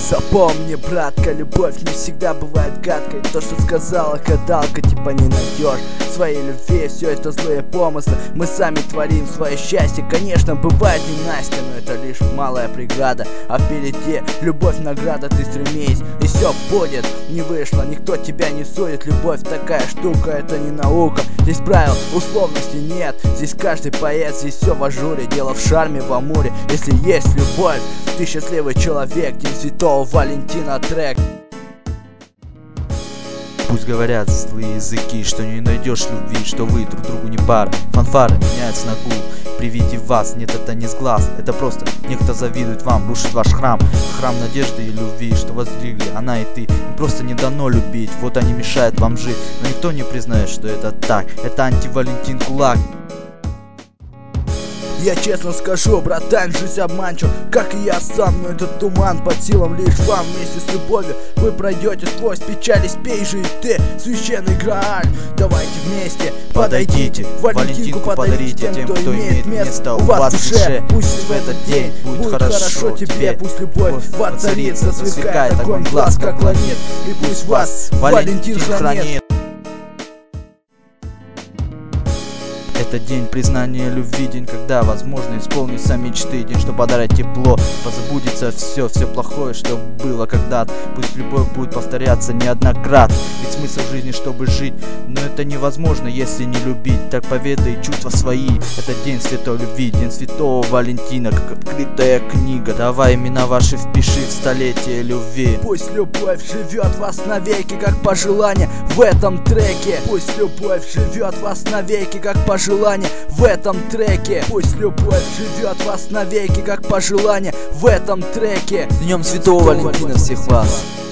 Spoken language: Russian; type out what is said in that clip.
Запомни, братка, любовь не всегда бывает гадкой. То, что сказала гадалка, типа не найдешь своей любви, все это злые помыслы. Мы сами творим свое счастье. Конечно, бывает ненастье, но это лишь малая преграда. А впереди любовь, награда, ты стремись, и все будет. Не вышло, никто тебя не судит. Любовь такая штука, это не наука. Здесь правил, условностей нет. Здесь каждый поэт, здесь все в ажуре. Дело в шарме, в амуре. Если есть любовь, ты счастливый человек. День Святого Валентина трек. Пусть говорят злые языки, что не найдешь любви, что вы друг другу не пара. Фанфары меняются на гул. При виде вас нет, это не с глаз, это просто некто завидует вам, рушит ваш храм. Храм надежды и любви, что воздвигли она и ты. Им просто не дано любить, вот они мешают вам жить. Но никто не признает, что это так. Это антивалентин кулак. Я честно скажу, братан, жизнь обманчив, как и я сам, но этот туман под силам лишь вам. Вместе с любовью вы пройдете сквозь печали, спей же и ты, священный Грааль. Давайте вместе подойдите, Валентинку подарите тем, кто имеет место у вас в душе. Пусть в этот день будет хорошо тебе, пусть любовь воцарится, сверкает огонь глаз, как ланит, и пусть вас Валентин хранит. Это день признания любви, день, когда возможно исполниться мечты, день, что подарит тепло, позабудется все плохое, что было когда-то. Пусть любовь будет повторяться неоднократно, ведь смысл жизни, чтобы жить, но это невозможно, если не любить. Так поведай чувства свои, это день святой любви, день святого Валентина, как открытая книга. Давай имена ваши впиши в столетие любви. Пусть любовь живет вас навеки, как пожелание в этом треке. Пусть любовь живет вас навеки, как пожелание в этом треке. Пусть любовь живет вас навеки, как пожелание в этом треке. С Днем Святого Валентина всех вас!